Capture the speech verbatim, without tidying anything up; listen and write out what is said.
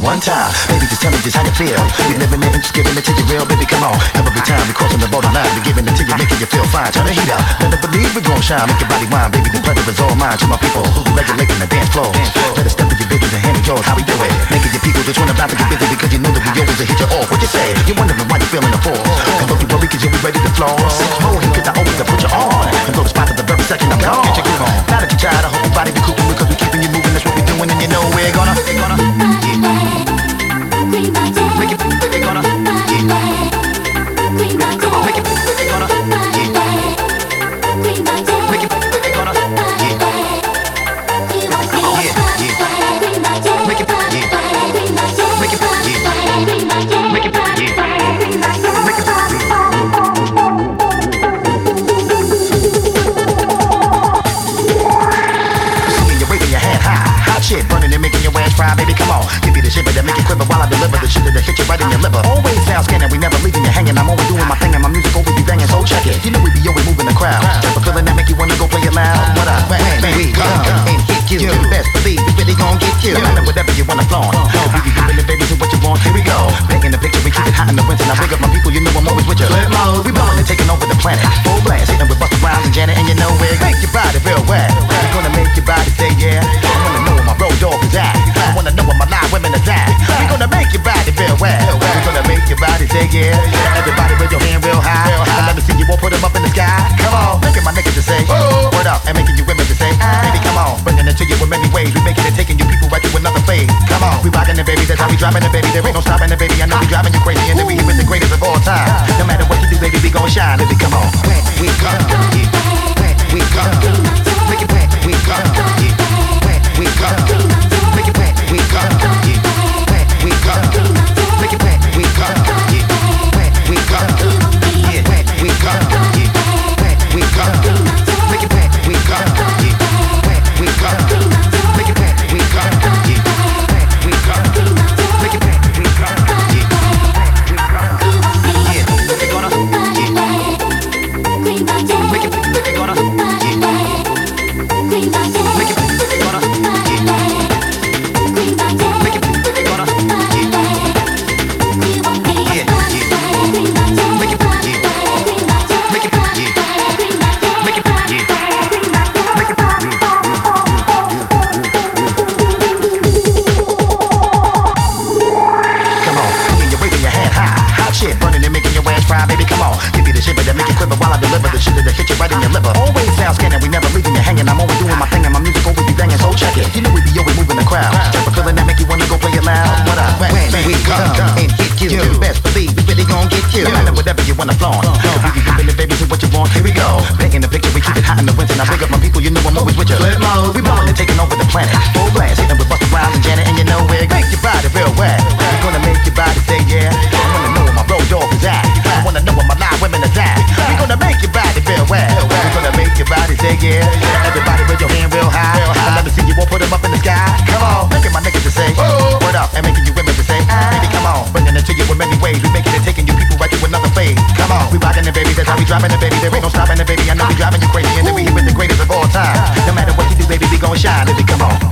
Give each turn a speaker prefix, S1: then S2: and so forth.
S1: one time. Baby, just tell me just how you feel. You're living it and just giving it to you real, baby, come on. Every time we're crossing the borderline, we're giving it to you, making you feel fine. Turn the heat up, never believe we're gon' shine. Make your body wine, baby, the pleasure is all mine. To my people who be regulating the dance floor, let us step in your business and handle yours. How we do it? Making your people just wanna about to get busy because you know that we always hit you off. What you say? You're wondering why you're feeling the force. And don't you worry cause you'll be ready to floor. Six more here cause I always put you on. And blow the spot at the very second I'm gone. Get your groove on. Now that you're tired, I hope your body be cooping because we keeping you moving. That's what we're doing and you know we're gonna, we're gonna, yeah. Make it, we're gonna, yeah. Come on, make it, we're gonna, yeah. Make it, we're gonna, yeah. Come on, yeah, yeah. Make it, yeah. Make it, yeah. Make it, yeah. Make it, yeah. Shit burning and making your ass fry, baby, come on. Give you the shit, but that make you quiver while I deliver the shit that'll hit you right in your liver. Always sound scanning, we never leaving you hanging. I'm always doing my thing and my music always be banging, so check it. You know we be always moving the crowd. Just a feeling that make you wanna go play it loud. What up? When we come and hit you, you best believe we really gon' get you. No matter whatever you wanna flaunt. We be giving the babies what you want. Here we go. Painting the picture, we keep it hot in the winter. Now big up my people, you know I'm always with you. Flip mode, we blowing and taking over the planet. Full blast, hitting with Busta Rhymes and Janet, and you know we're make your body real wet. We're gonna make your body say yeah. I wanna know where my road dog is at. I wanna know what my live women is at. We gonna make your body feel well. We gonna make your body say yeah. Everybody with your hand real high. And let me see you all put them up in the sky. Come on, making my niggas to say oh, word up, and making you women to say baby come on, bringing it to you in many ways. We making it, taking you people right to another phase. Come on, we rocking it, baby. That's how we driving it, baby. There ain't no stopping it, baby. I know we driving you crazy, and then we here with the greatest of all time. No matter what you do, baby, we gon' shine, baby. Come on, when we come, yeah. When we come, make it when we come, yeah. When we come, make it when we come, yeah. When we come, make it when we come, yeah. When we come, yeah. When we come, yeah. When we come, make it when we come, yeah. When we come, make it when we come, yeah. When we come, make it when we come, yeah. Yeah, they gonna, yeah. Make it, they gonna, yeah. Make it, they gonna, yeah. Make it, they gonna, yeah. Yeah, yeah. Make it, yeah. Make it, yeah. Make it, yeah. Make it, come on, and you're waving your hand high. Hot shit burning and making your ass fry, baby, come on. Give me the shit, but that make you quiver while I deliver the shit that'll hit you right in your liver. Always sound scanning, we never leaving you hanging. I'm always doing my thing and my music always be banging, so check it. You know we be always moving the crowd. Just a feeling that make you wanna go play it loud. What up? When we come and hit you, you best believe we really gon' get you. No matter whatever you wanna flaunt. We be giving the babies what you want. Here we go. Painting the picture, we keep it hot in the winter. Now big up my people, you know I'm always with you. Flip mode, we blowing and taking over the planet. Full blast, hitting with Busta Rhymes and Janet, and you know we're make your body real wet. We're gonna make your body say yeah. I wanna know where my road dog is at. I wanna know where my live women is at. We're gonna make your body feel well. We're gonna make your body say yeah. Everybody with your hand real high. And let me see you all put them up in the sky. Come on, making my niggas to say oh, word up, and making you women to say baby come on, bringing it to you in many ways. We making it, taking you people right to another phase. Come on, we rocking it, baby. That's how we driving it, baby. There ain't no stopping it, baby. I know we driving you crazy, and then we here with the greatest of all time. No matter what you do, baby, we gon' shine, baby. Come on.